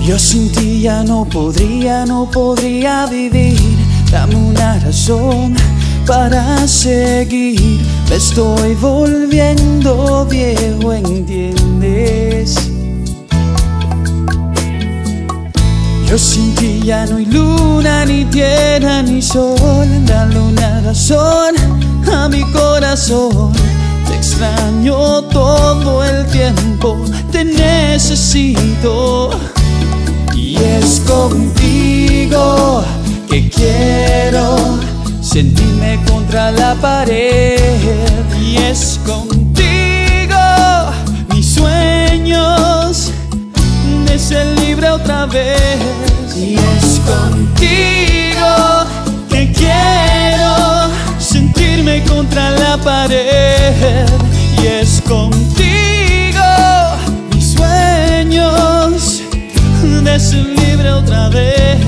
Yo sin ti ya no podría vivir. Dame una razón para seguir. Me estoy volviendo viejo, ¿entiendes? Yo sin ti ya no hay luna, ni tierra, ni sol. Dale una razón a mi corazón. Te extraño todo el tiempo, te necesito. Y es contigo que quiero sentirme contra la pared. Y es contigo mis sueños de ser libre otra vez. Y es contigo que quiero sentirme contra la pared. Y es contigo mis sueños de ser libre otra vez.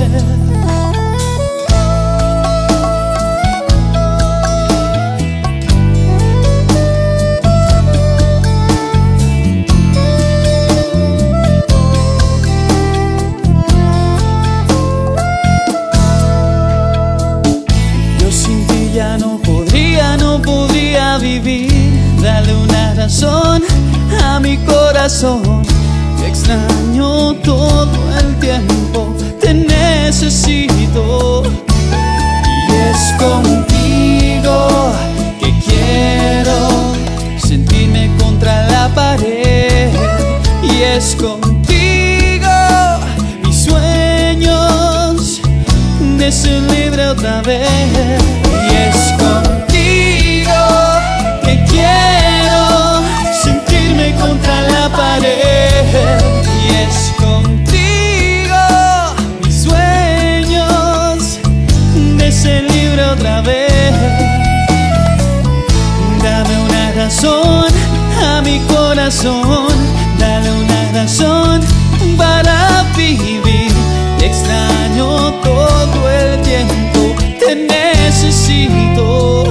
No podría vivir. Dale una razón a mi corazón. Te extraño todo el tiempo, te necesito. Y es contigo que quiero sentirme contra la pared. Y es contigo mis sueños de ser libre otra vez. Y es contigo que quiero sentirme contra la pared. Y es contigo mis sueños de ser libre otra vez. Dame una razón a mi corazón. Dale una razón para vivir. Te extraño todo el tiempo, te necesito.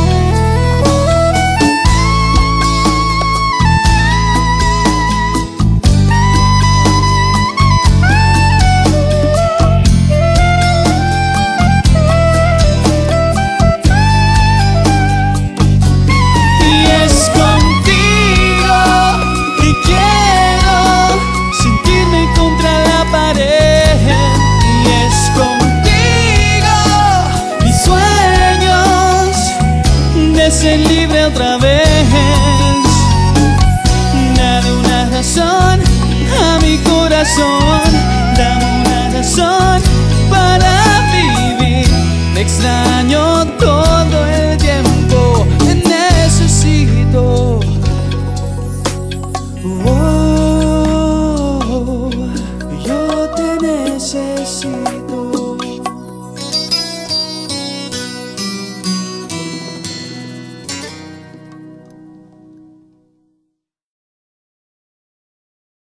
Ser libre otra vez. Dame una razón a mi corazón. Dame una razón para vivir. Te extraño todo el tiempo, te necesito. Oh, yo te necesito.